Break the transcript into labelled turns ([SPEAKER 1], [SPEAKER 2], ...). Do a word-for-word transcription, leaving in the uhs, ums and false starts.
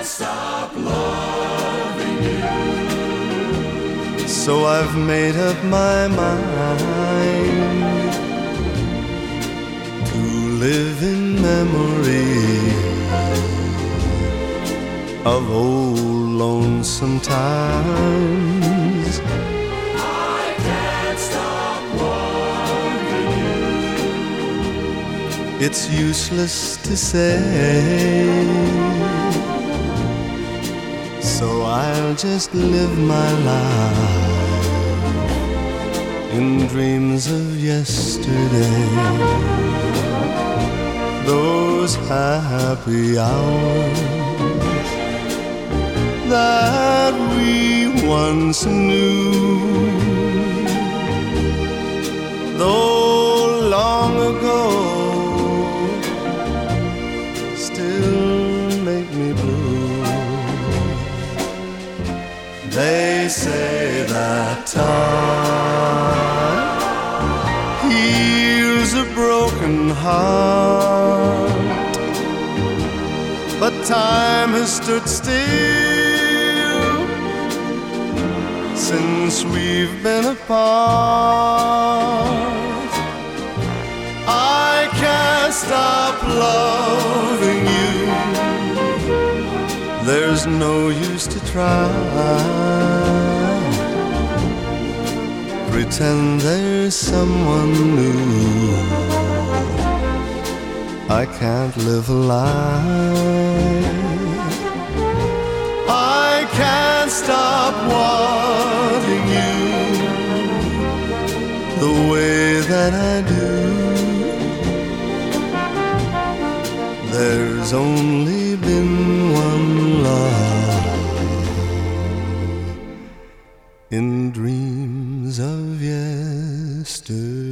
[SPEAKER 1] stop loving you.
[SPEAKER 2] So I've made up my mind to live in memory of old lonesome times.
[SPEAKER 1] I can't stop wanting you.
[SPEAKER 2] It's useless to say, so I'll just live my life in dreams of yesterday. Those happy hours that we once knew, though long ago, still make me blue. They say that time heals a broken heart, but time has stood still since we've been apart. I can't stop loving you. There's no use to try, pretend there's someone new. I can't live a lie. I can't stop wanting you the way that I do. There's only been one love in dreams of yesterday.